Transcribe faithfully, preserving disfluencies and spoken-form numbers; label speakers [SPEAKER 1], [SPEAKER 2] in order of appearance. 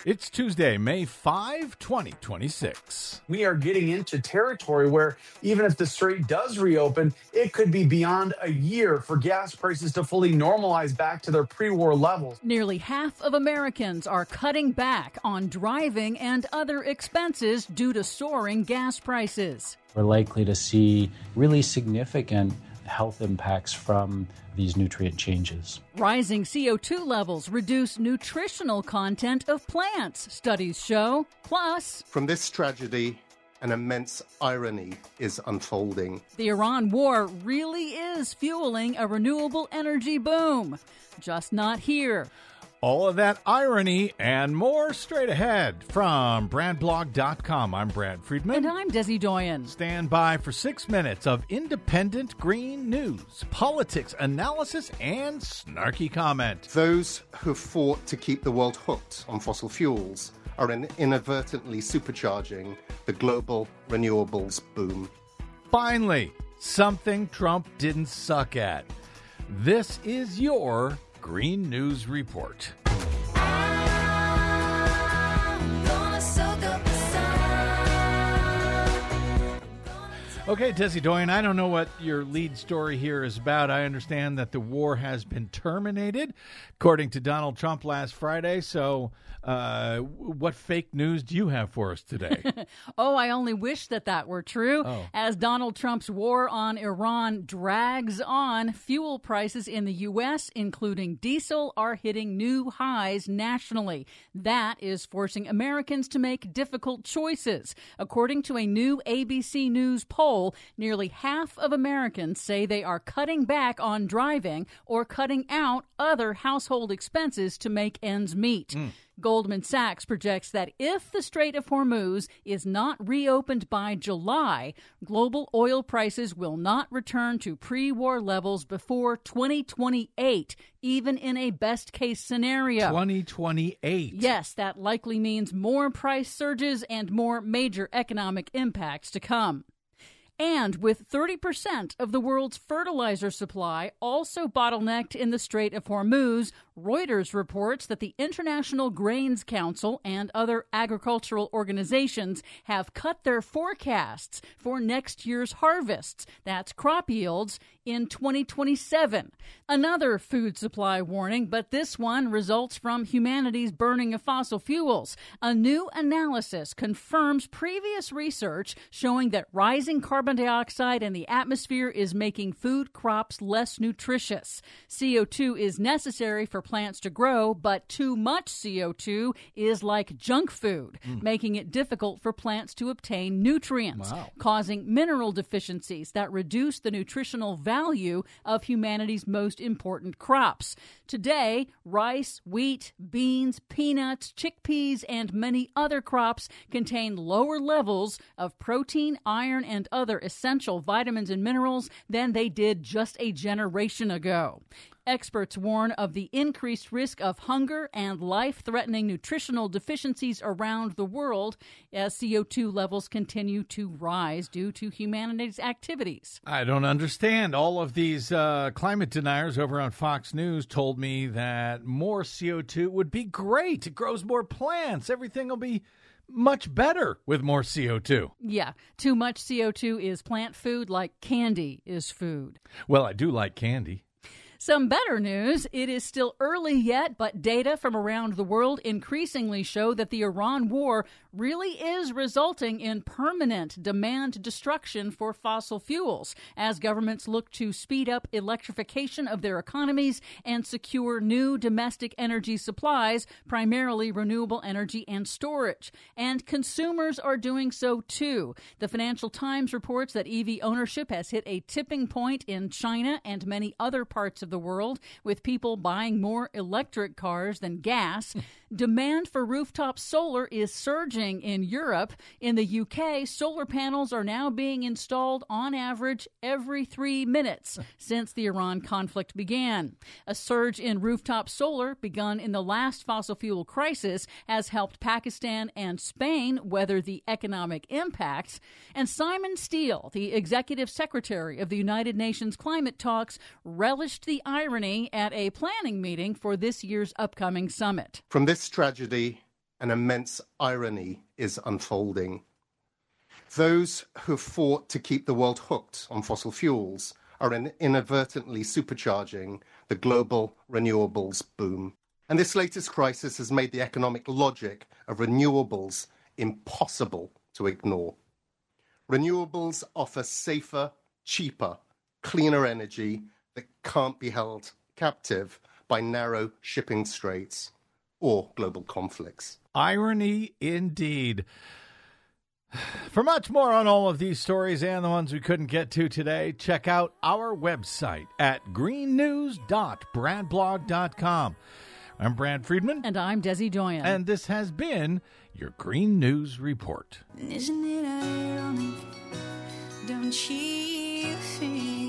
[SPEAKER 1] It's Tuesday, May fifth, twenty twenty-six.
[SPEAKER 2] We are getting into territory where even if the strait does reopen, it could be beyond a year for gas prices to fully normalize back to their pre-war levels.
[SPEAKER 3] Nearly half of Americans are cutting back on driving and other expenses due to soaring gas prices.
[SPEAKER 4] We're likely to see really significant health impacts from these nutrient changes.
[SPEAKER 3] Rising C O two levels reduce nutritional content of plants, studies show. Plus,
[SPEAKER 5] from this tragedy, an immense irony is unfolding.
[SPEAKER 3] The Iran war really is fueling a renewable energy boom. Just not here.
[SPEAKER 1] All of that irony and more straight ahead from brad blog dot com. I'm Brad Friedman.
[SPEAKER 3] And I'm Desi Doyen.
[SPEAKER 1] Stand by for six minutes of independent green news, politics, analysis, and snarky comment.
[SPEAKER 5] Those who fought to keep the world hooked on fossil fuels are inadvertently supercharging the global renewables boom.
[SPEAKER 1] Finally, something Trump didn't suck at. This is your Green News Report. Okay, Desi Doyen, I don't know what your lead story here is about. I understand that the war has been terminated, according to Donald Trump last Friday. So uh, what fake news do you have for us today?
[SPEAKER 3] Oh, I only wish that that were true.
[SPEAKER 1] Oh.
[SPEAKER 3] As Donald Trump's war on Iran drags on, fuel prices in the U S, including diesel, are hitting new highs nationally. That is forcing Americans to make difficult choices. According to a new A B C News poll, nearly half of Americans say they are cutting back on driving or cutting out other household expenses to make ends meet. Mm. Goldman Sachs projects that if the Strait of Hormuz is not reopened by July, global oil prices will not return to pre-war levels before twenty twenty-eight, even in a best-case scenario.
[SPEAKER 1] twenty twenty-eight.
[SPEAKER 3] Yes, that likely means more price surges and more major economic impacts to come. And with thirty percent of the world's fertilizer supply also bottlenecked in the Strait of Hormuz, Reuters reports that the International Grains Council and other agricultural organizations have cut their forecasts for next year's harvests, that's crop yields, in twenty twenty-seven. Another food supply warning, but this one results from humanity's burning of fossil fuels. A new analysis confirms previous research showing that rising carbon dioxide in the atmosphere is making food crops less nutritious. C O two is necessary for plants to grow, but too much C O two is like junk food, mm. making it difficult for plants to obtain nutrients,
[SPEAKER 1] wow.
[SPEAKER 3] causing mineral deficiencies that reduce the nutritional value of humanity's most important crops. Today, rice, wheat, beans, peanuts, chickpeas, and many other crops contain lower levels of protein, iron, and other essential vitamins and minerals than they did just a generation ago. Experts warn of the increased risk of hunger and life-threatening nutritional deficiencies around the world as C O two levels continue to rise due to humanity's activities.
[SPEAKER 1] I don't understand. All of these uh, climate deniers over on Fox News told me that more C O two would be great. It grows more plants. Everything will be much better with more C O two.
[SPEAKER 3] Yeah, too much C O two is plant food like candy is food.
[SPEAKER 1] Well, I do like candy.
[SPEAKER 3] Some better news, it is still early yet, but data from around the world increasingly show that the Iran war really is resulting in permanent demand destruction for fossil fuels as governments look to speed up electrification of their economies and secure new domestic energy supplies, primarily renewable energy and storage. And consumers are doing so too. The Financial Times reports that E V ownership has hit a tipping point in China and many other parts of the world, with people buying more electric cars than gas. Demand for rooftop solar is surging in Europe. In the U K, solar panels are now being installed on average every three minutes since the Iran conflict began. A surge in rooftop solar begun in the last fossil fuel crisis has helped Pakistan and Spain weather the economic impacts. And Simon Steele, the executive secretary of the United Nations climate talks, relished the irony at a planning meeting for this year's upcoming summit.
[SPEAKER 5] From this tragedy, an immense irony is unfolding. Those who fought to keep the world hooked on fossil fuels are inadvertently supercharging the global renewables boom. And this latest crisis has made the economic logic of renewables impossible to ignore. Renewables offer safer, cheaper, cleaner energy that can't be held captive by narrow shipping straits or global conflicts.
[SPEAKER 1] Irony indeed. For much more on all of these stories and the ones we couldn't get to today, check out our website at green news dot brad blog dot com. I'm Brad Friedman.
[SPEAKER 3] And I'm Desi Doyen.
[SPEAKER 1] And this has been your Green News Report.
[SPEAKER 6] Isn't it ironic? Don't you think?